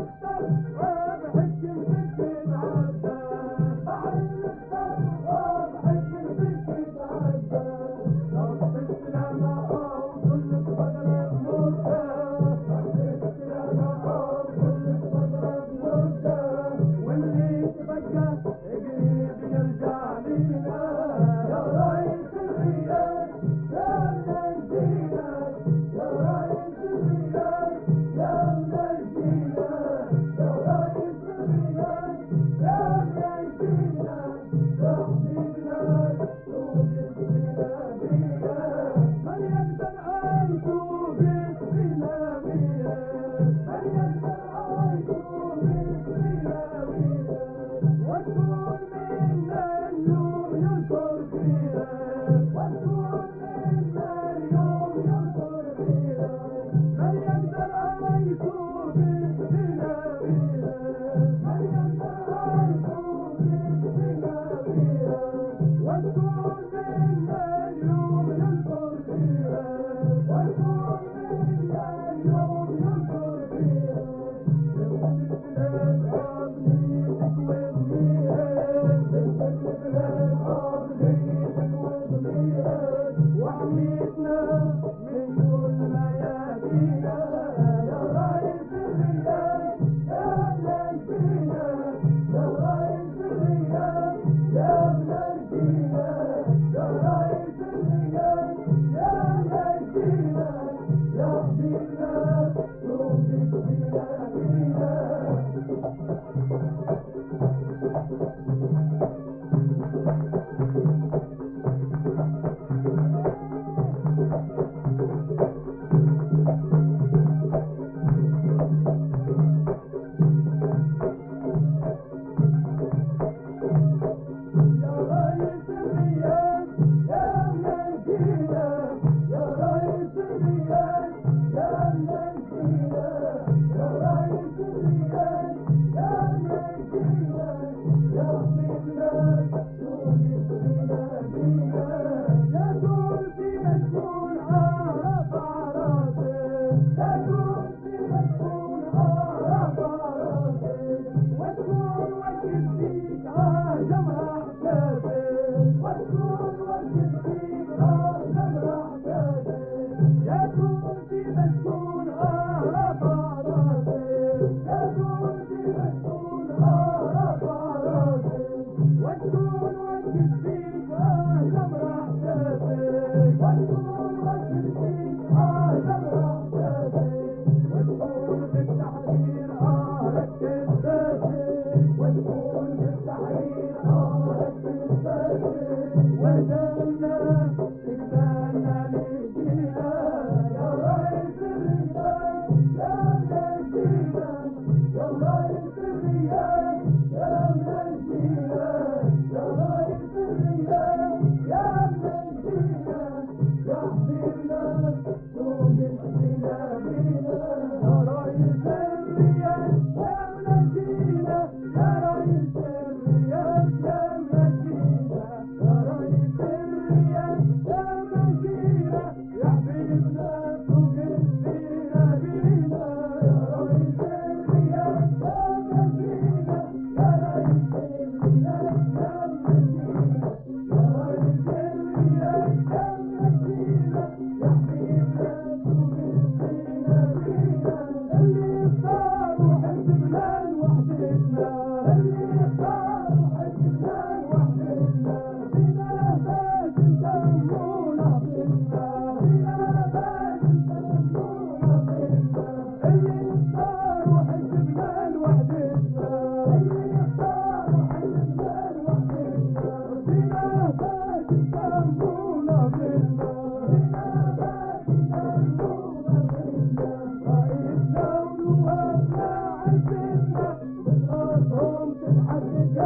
تتحدث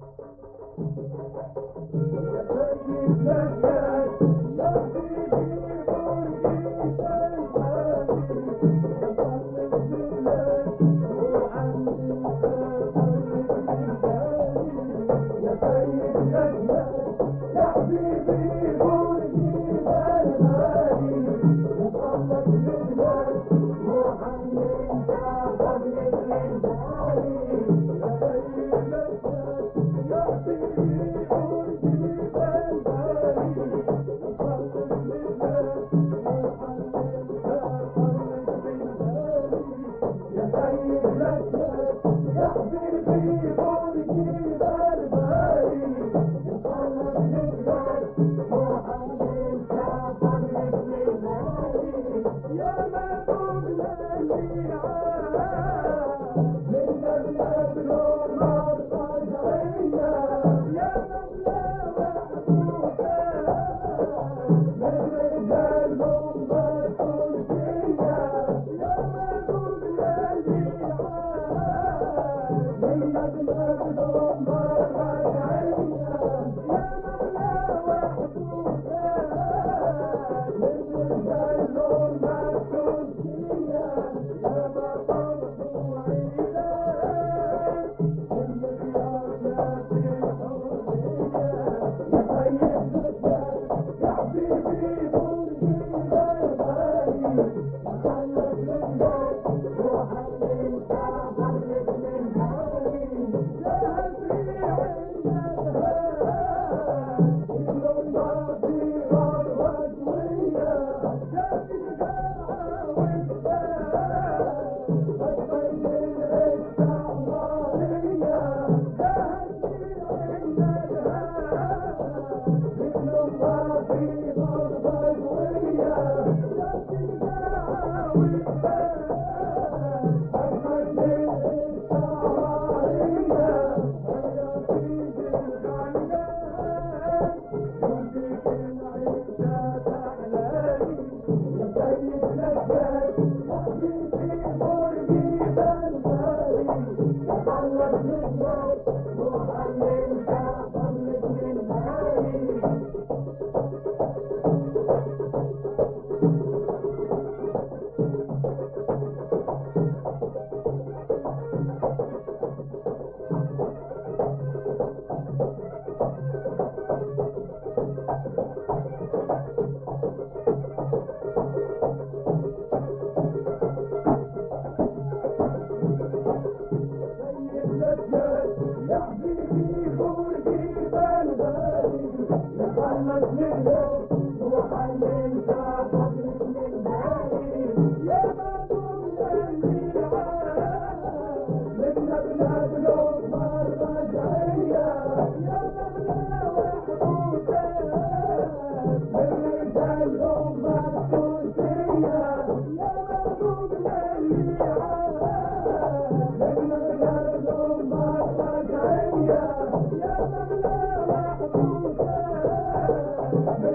يا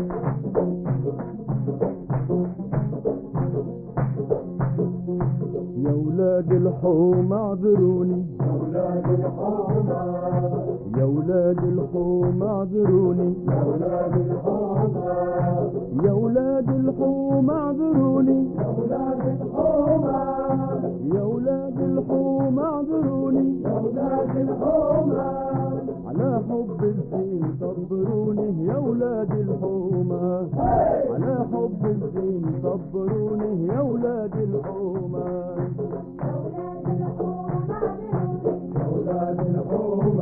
يا ولاد الحوم اعذروني، يا ولاد الحوم، يا ولاد الحوم اعذروني، يا ولاد الحوم، يا ولاد الحوم اعذروني، يا ولاد الحوم، يا ولاد الحوم اعذروني، يا ولاد الحوم، على حب الدين صبروني يا ولاد الحومة، على حب الدين صبروني يا ولاد الحومة. يا ولاد الحوم،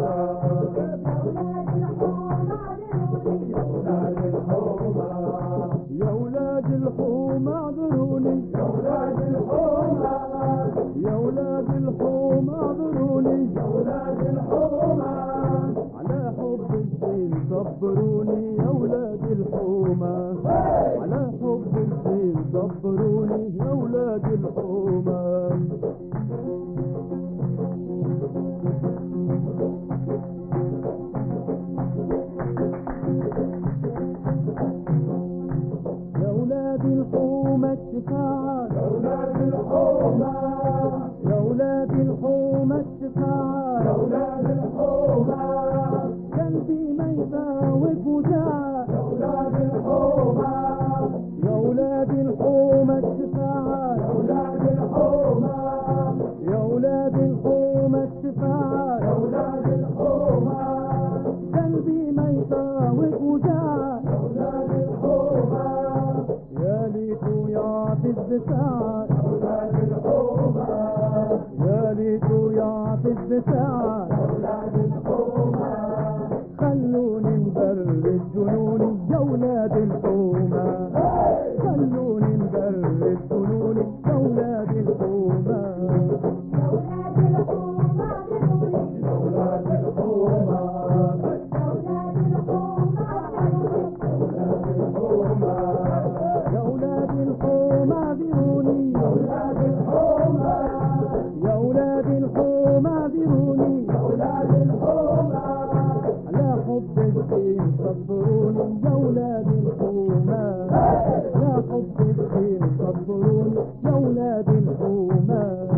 يا ولاد الحوم اعذروني، يا ولاد الحوم، يا ولاد الحوم اعذروني، يا ولاد الحوم، على حب الدين صبروني يا ولاد الحومة، على حب الدين صبروني يا ولاد الحومة. يا ولاد الحومة الشفاعة، يا ولاد الحوم، يا ولاد الحومة الشفاعة، يا ولاد الحوم، قلبي ما يذاوب وجاع، يا ولاد الحوم، يا ولاد الحومة الشفاعة، يا ولاد الحوم، يا ولاد الحومة الشفاعة، يا ولاد الحوم، قلبي ما يذاوب وجاع، يا ولاد الحوم، يا ليتو يعطي الدفاع، يا ولاد الحوم، يا ليتو يعطي الدفاع، يا ولاد الحوم، خلوني نبرد جنوني يا ولاد الحومة، خلوني نبرد جنوني يا ولاد الحومة. يا ولاد الحوم، يا ولاد الحومة اعذروني، يا ولاد الحوم، يا ولاد الحومة اعذروني، يا ولاد الحوم، على حب الدين صبروني يا ولاد الحومة، على حب الدين صبروني يا ولاد الحومة.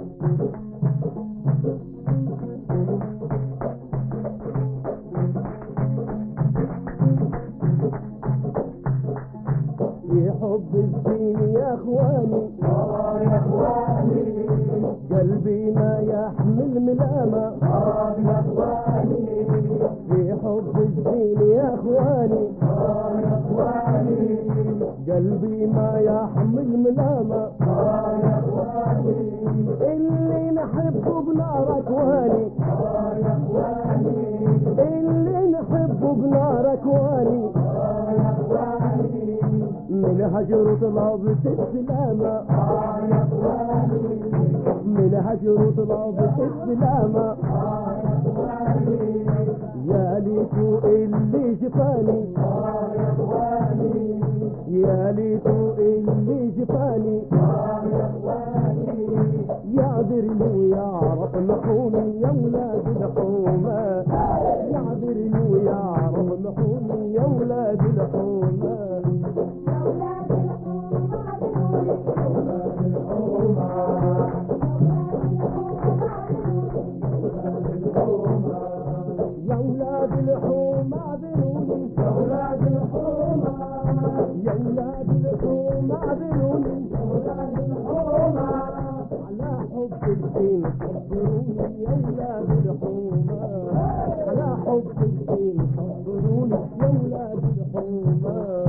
في حب الدين يا اخواني، يا اخواني، قلبي ما يحمل ملامة، يا اخواني، في حب الدين يا اخواني، يا اخواني، قلبي ما يحمل ملامة، يا اخواني، اللي نحبه بنار اكواني، يا اخواني، اللي نحبه بنار اكواني، يا اخواني، من هجر طلبت السلامة، يا اخواني، من هجر طلبت السلامة، يا اخواني، يا ليتو اللي جفاني، يا اخواني، يا ليتو اللي جفاني، يا اخواني، يعذرني ويعرف لحومي يا ولاد الحومة، يعذرني ويعرف لحومي يا ولاد الحومة. يا ولاد الحومة اعذروني، يا ولاد الحوم، يا ولاد الحومة اعذروني، يا ولاد الحوم، على حب الدين صبروني يا ولاد الحومة، على حب الدين صبروني يا ولاد الحومة.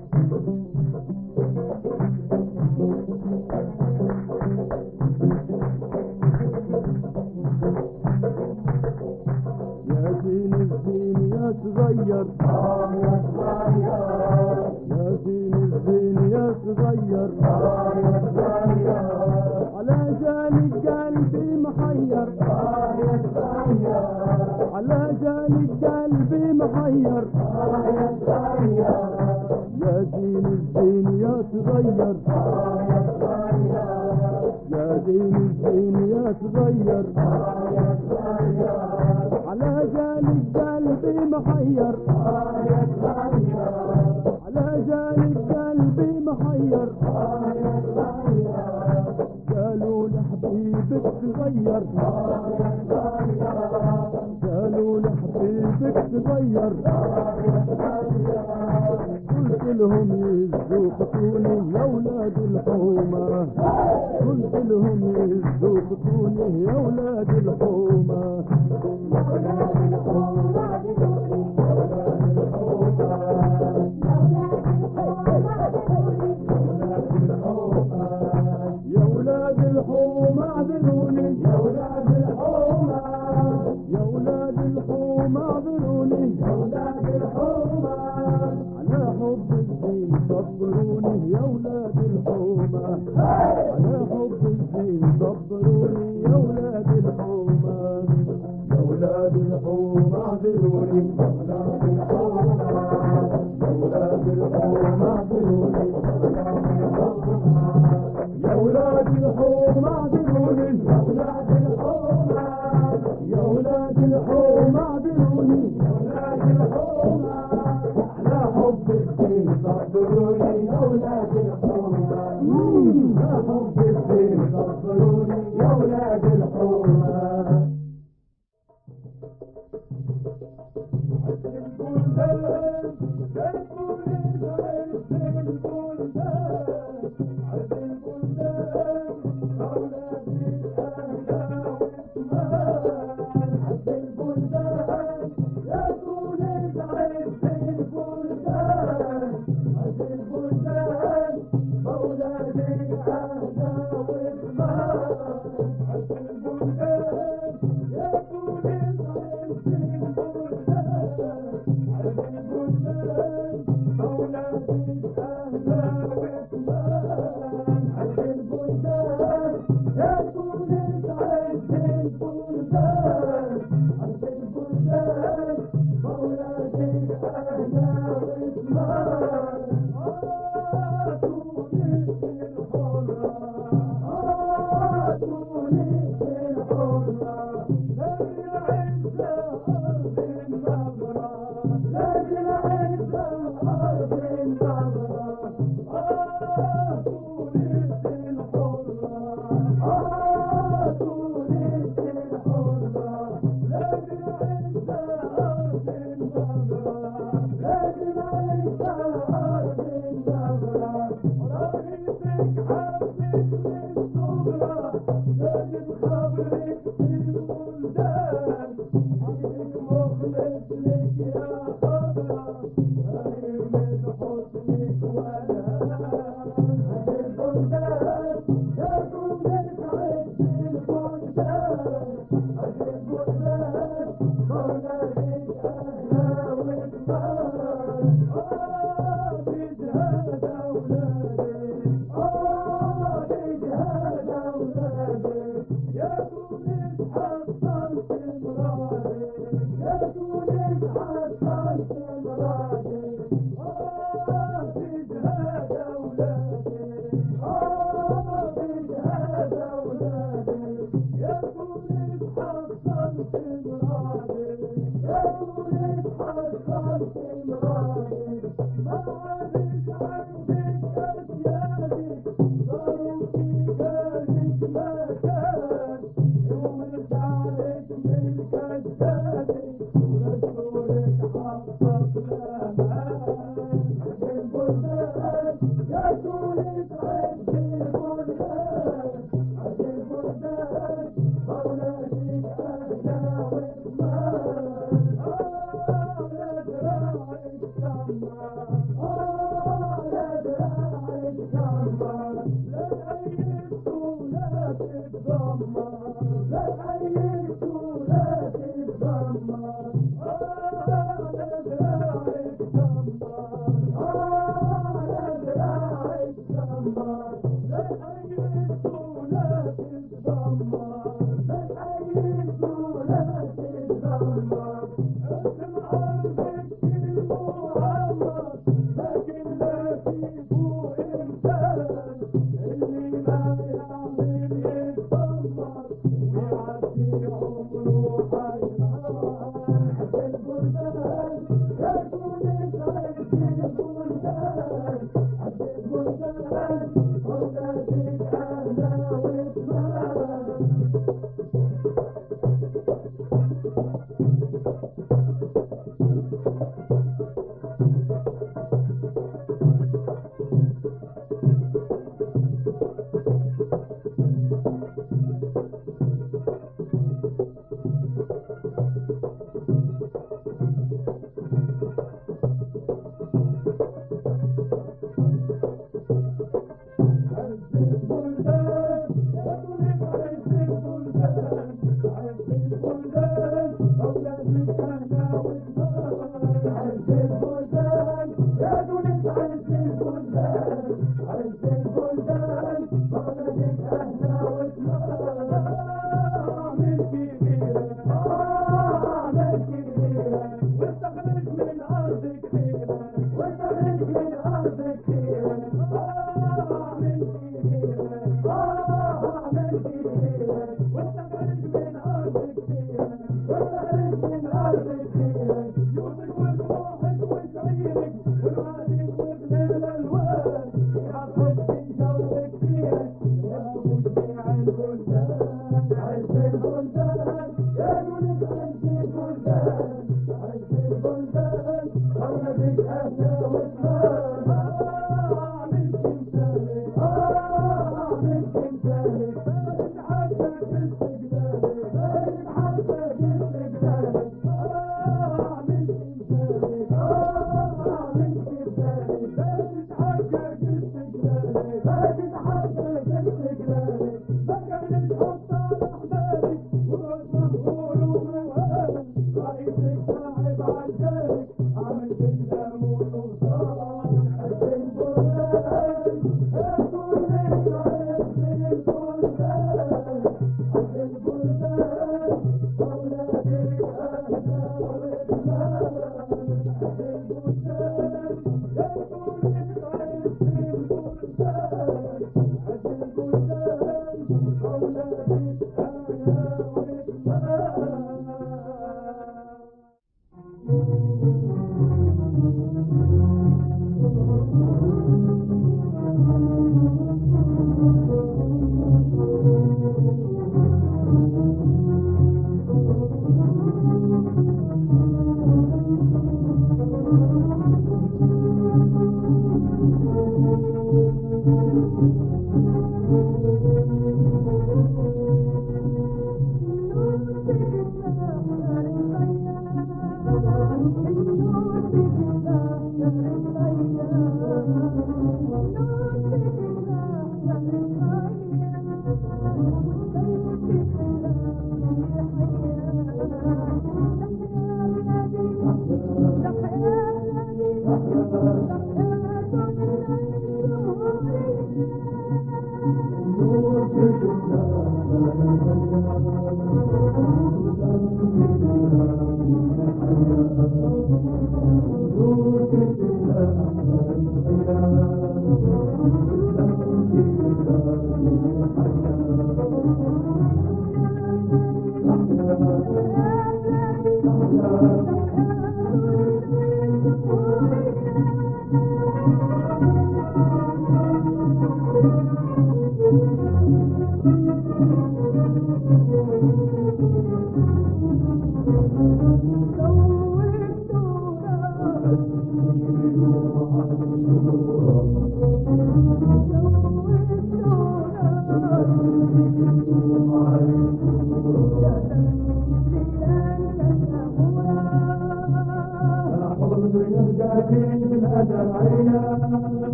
يا زين الزين يا صغير، يا صغير، يا زين الزين يا صغير، يا صغير، على جانب قلبي محير، يا صغير، على جانب قلبي محير، يا صغير، يا زين الزين يا صغير، يا صغير، يا زين الزين يا صغير، يا صغير، على جانب قلبي محير، يا صغير، على ولذلك قلبي محير قالوا لحبيبك تغير قالوا لحبيبك تغير قلت لهم يزوقوني يا ولاد الحومة قلت لهم يزوقوني يا ولاد الحومة يا ولاد الحومة اعذروني يا ولاد الحومة يا ولاد الحومة اعذروني يا ولاد الحومة على حب الدين صبروني يا ولاد الحومة على حب الدين صبروني يا ولاد الحومة يا ولاد الحومة اعذروني يا ولاد الحومة يا ولاد الحومة اعذروني يا ولاد الحومة اعذروني يا ولاد الحومة يا ولاد الحومة اعذروني يا ولاد الحومة على حب الدين صبروني يا ولاد الحومة على حب الدين صبروني يا ولاد الحومة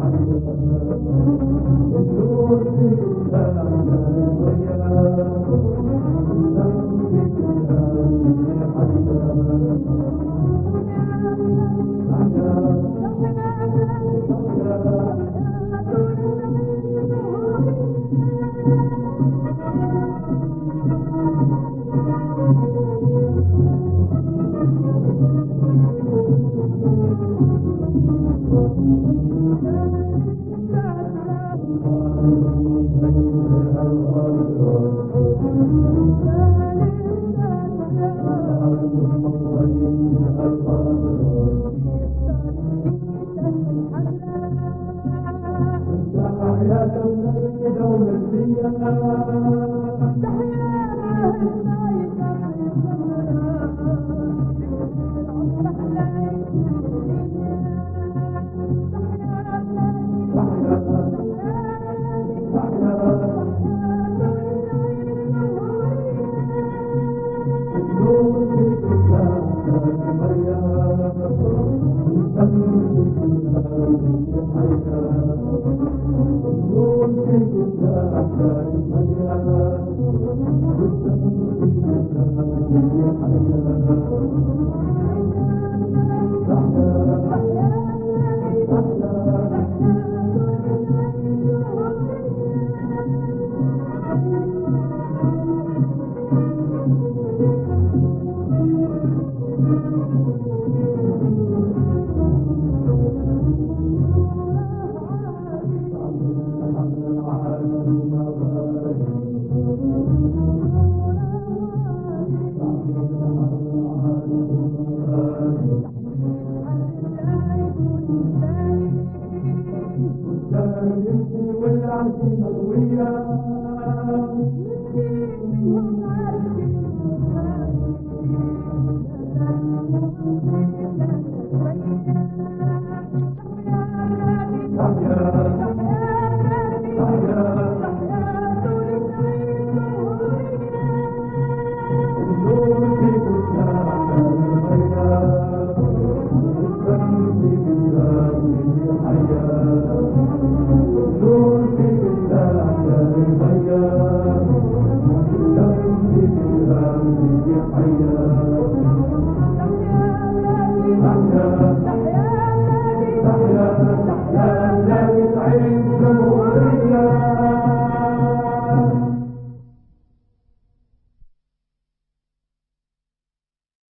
تحيا